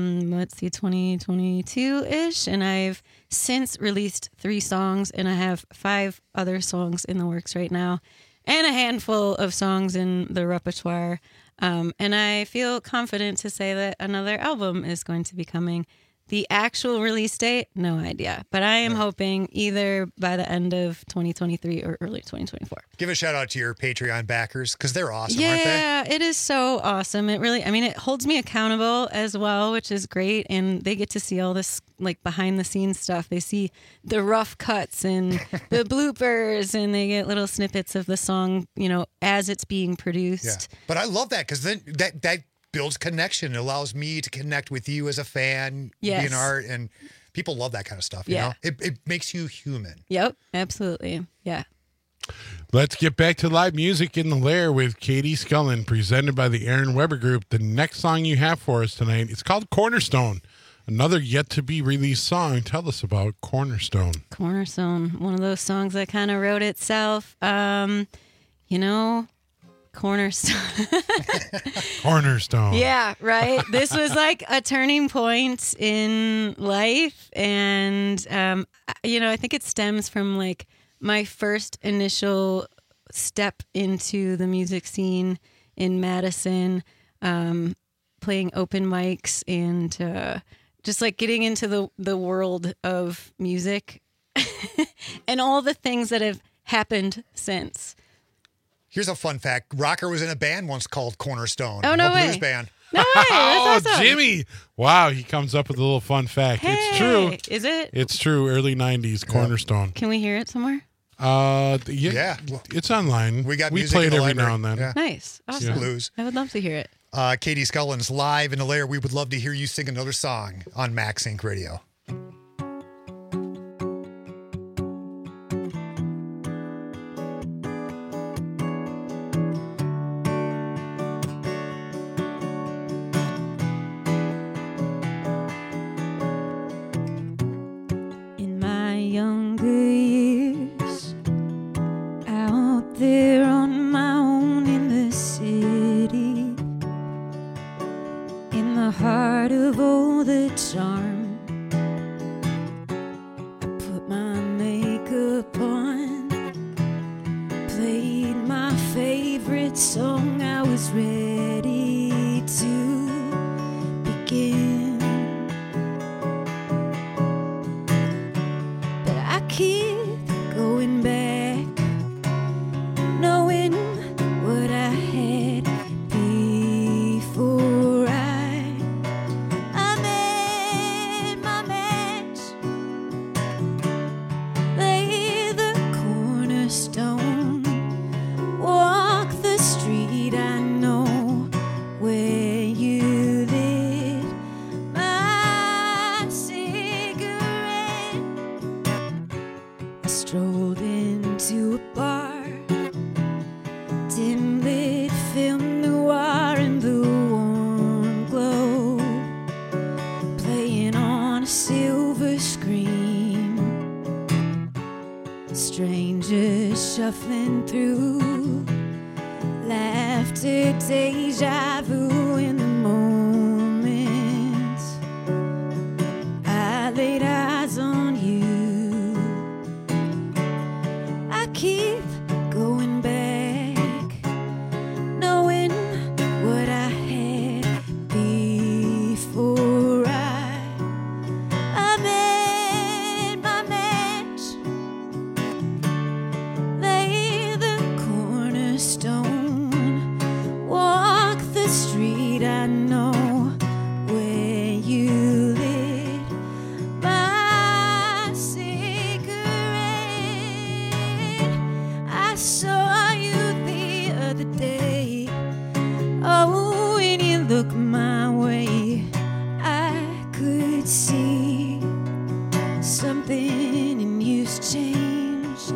2022-ish, and I've since released 3 songs, and I have 5 other songs in the works right now, and a handful of songs in the repertoire. And I feel confident to say that another album is going to be coming. The actual release date, no idea. But I am hoping either by the end of 2023 or early 2024.
Give a shout out to your Patreon backers because they're awesome, aren't they?
Yeah, it is so awesome. It holds me accountable as well, which is great. And they get to see all this like behind the scenes stuff. They see the rough cuts and the bloopers, and they get little snippets of the song, as it's being produced.
Yeah. But I love that because then that builds connection. It allows me to connect with you as a fan, being art, and people love that kind of stuff. You know? It makes you human.
Yep, absolutely. Yeah.
Let's get back to live music in the lair with Katie Scullin, presented by the Aaron Weber Group. The next song you have for us tonight, it's called Cornerstone, another yet-to-be-released song. Tell us about Cornerstone.
Cornerstone, one of those songs that kind of wrote itself. Cornerstone.
Cornerstone.
Yeah, right. This was like a turning point in life. And, I think it stems from like my first initial step into the music scene in Madison, playing open mics and just like getting into the world of music and all the things that have happened since.
Here's a fun fact. Rocker was in a band once called Cornerstone.
Oh, no way.
Blues band.
No way. That's awesome.
Jimmy. Wow, he comes up with a little fun fact.
Hey,
it's true.
Is it?
It's true. Early 90s, Cornerstone.
Can we hear it somewhere?
Yeah. It's online.
We
play it every now and then.
Yeah.
Nice. Awesome.
Blues.
I would love to hear it.
Katie Scullins live in the lair. We would love to hear you sing another song on Max Inc. Radio.
In my younger years, out there on my own in the city, in the heart of all the charm, I put my makeup on, played my favorite song. I was ready to begin, but I keep going back, knowing what I had before I met my match. Lay the cornerstone, walk the street I know where you lit my cigarette. I strolled into a bar, dim lit film noir in the warm glow, playing on a silver screen. Strangers shuffling through, laughter, deja vu in the moment. I laid eyes on you. I keep going back, knowing what I had before I met my match. Lay the cornerstone, walk the street I know where you lit my cigarette. I saw you the other day. Oh, when you looked my way, I could see something in you's changed.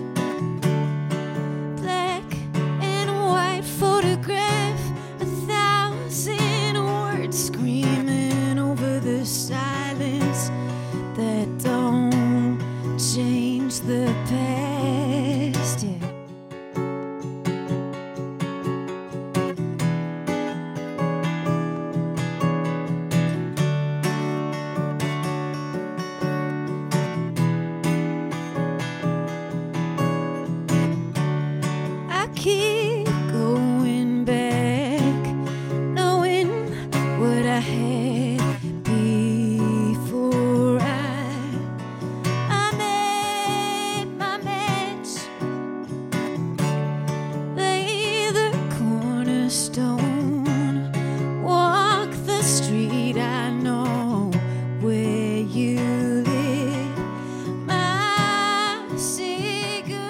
Black and white photograph, 1,000 words screaming over the silence that don't change the past. Yeah. I keep going back, knowing what I had before I met my match. Lay the cornerstone, walk the street I know where you lit my cigarette.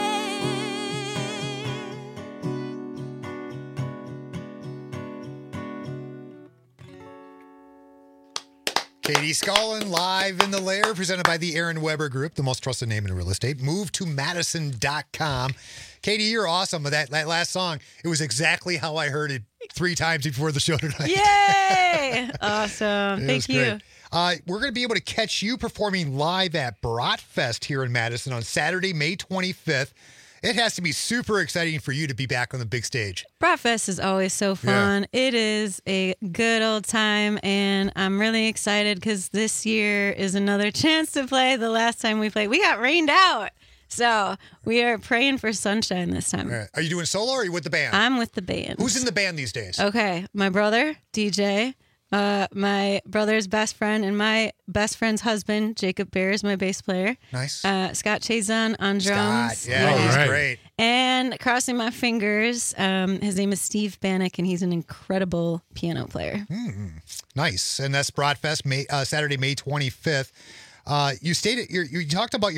Katie Scullin live in the lair, presented by the Aaron Weber Group, the most trusted name in real estate. Move to Madison.com. Katie, you're awesome with that last song. It was exactly how I heard it 3 times before the show tonight.
Yay! Awesome.
It
Thank
was
you.
great. We're going to be able to catch you performing live at Bratfest here in Madison on Saturday, May 25th. It has to be super exciting for you to be back on the big stage.
Bratfest is always so fun. It is a good old time, and I'm really excited because this year is another chance to play. The last time we played, we got rained out. So we are praying for sunshine this time.
All right. Are you doing solo or are you with the band?
I'm with the band.
Who's in the band these days?
Okay, my brother, DJ, my brother's best friend, and my best friend's husband, Jacob Bear, is my bass player.
Nice.
Scott Chazon on drums.
Scott, yeah, he's great.
And crossing my fingers, his name is Steve Bannock, and he's an incredible piano player.
Nice. And that's Bratfest, Saturday, May 25th. You talked about your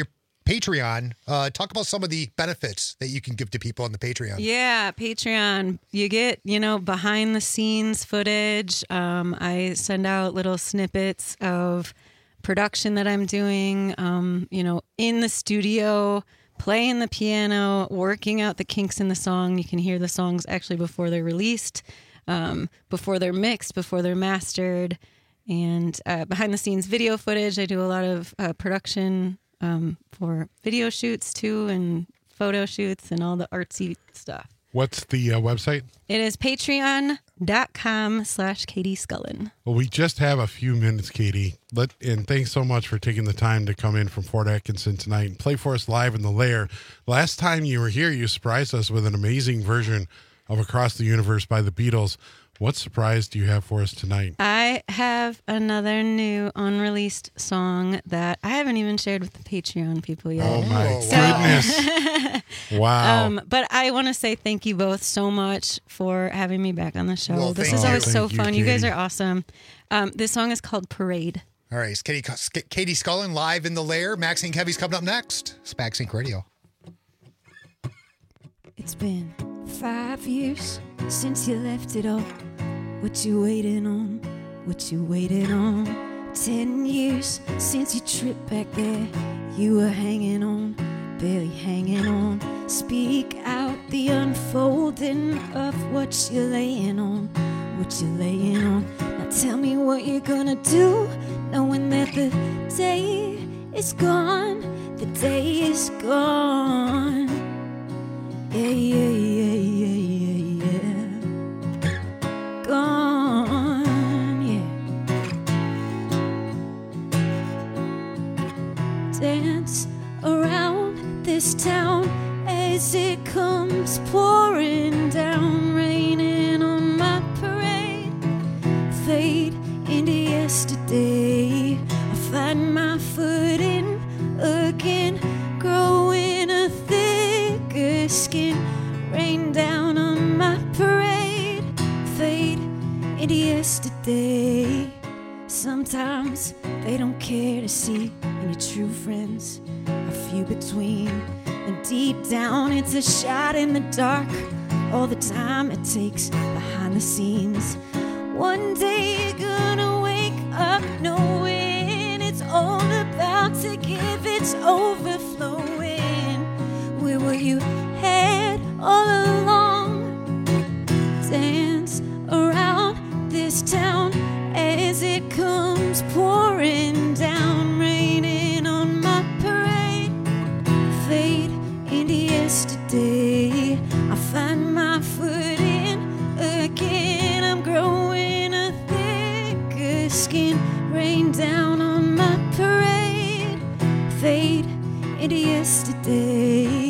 Patreon. Talk about some of the benefits that you can give to people on the Patreon.
Yeah, Patreon. You get, behind the scenes footage. I send out little snippets of production that I'm doing, in the studio, playing the piano, working out the kinks in the song. You can hear the songs actually before they're released, before they're mixed, before they're mastered. And behind the scenes video footage. I do a lot of production for video shoots too, and photo shoots and all the artsy stuff.
What's the website?
It is patreon.com/Katie Scullin.
Well, we just have a few minutes, Katie. And thanks so much for taking the time to come in from Fort Atkinson tonight and play for us live in the Lair. Last time you were here, you surprised us with an amazing version of Across the Universe by the Beatles. What surprise do you have for us tonight?
I have another new unreleased song that I haven't even shared with the Patreon people yet.
Oh, my goodness. Wow.
But I want to say thank you both so much for having me back on the show.
Well,
this is always so fun.
Katie.
You guys are awesome. This song is called Parade.
All right, it's Katie Scullin live in the Lair. Maxine Kevy's coming up next. It's Maxine Radio.
It's been 5 years since you left it all. What you waiting on? What you waiting on? 10 years since you tripped back there. You were hanging on, barely hanging on. Speak out the unfolding of what you're laying on. What you're laying on. Now tell me what you're gonna do, knowing that the day is gone. The day is gone. Yeah, yeah, yeah, yeah, yeah, yeah. Gone, yeah. Dance around this town as it comes pouring down, raining on my parade. Fade into yesterday. I find my footing again, growing a thicker skin. Rain down on my parade. Fade into yesterday. Sometimes they don't care to see any true friends, a few between. And deep down it's a shot in the dark, all the time it takes behind the scenes. One day you're gonna wake up knowing it's all about to give, it's overflowing. Where were you head all along? Dance around this town as it comes pouring down, raining on my parade. Fade into yesterday. I find my footing again. I'm growing a thicker skin. Rain down on my parade. Fade into yesterday.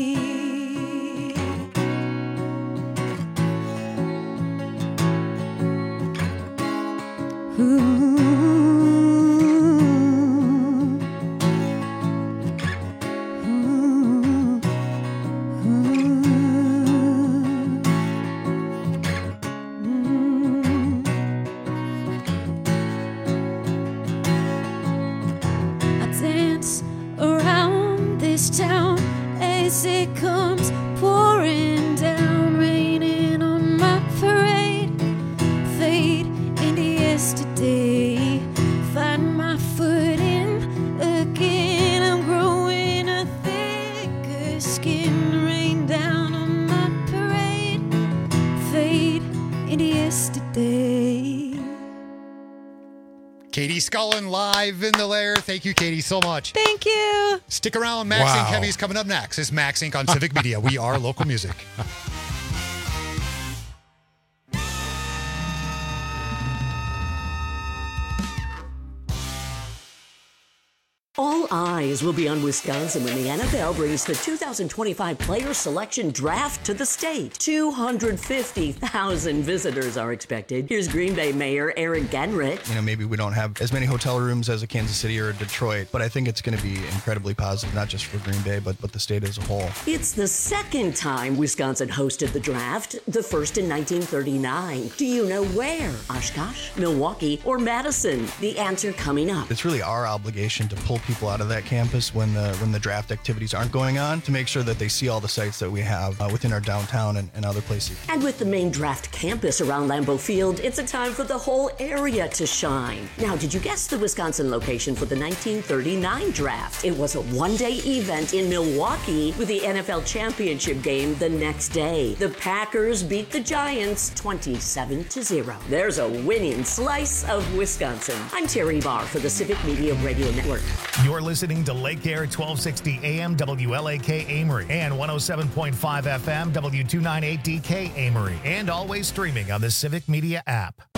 I dance around this town as it comes pouring down, raining on my parade. Fade into yesterday. Find my footing again. I'm growing a thicker skin. Rain down on my parade. Fade into yesterday.
Katie Scullin live in the Lair. Thank you, Katie, so much.
Thank you.
Stick around. Max
Wow.
and Kevy's coming up next. It's Max Inc. on Civic Media. We are local music.
All eyes will be on Wisconsin when the NFL brings the 2025 Player Selection Draft to the state. 250,000 visitors are expected. Here's Green Bay Mayor Eric Genrich.
You know, maybe we don't have as many hotel rooms as a Kansas City or a Detroit, but I think it's going to be incredibly positive, not just for Green Bay, but the state as a whole.
It's the second time Wisconsin hosted the draft, the first in 1939. Do you know where? Oshkosh, Milwaukee, or Madison? The answer coming up.
It's really our obligation to pull people out of that Kansas campus when the draft activities aren't going on to make sure that they see all the sites that we have within our downtown and other places.
And with the main draft campus around Lambeau Field, it's a time for the whole area to shine. Now, did you guess the Wisconsin location for the 1939 draft? It was a one-day event in Milwaukee with the NFL championship game the next day. The Packers beat the Giants 27-0. There's a winning slice of Wisconsin. I'm Terry Barr for the Civic Media Radio Network.
You're listening to Lake Air 1260 AM WLAK Amory and 107.5 FM W298DK Amory, and always streaming on the Civic Media app.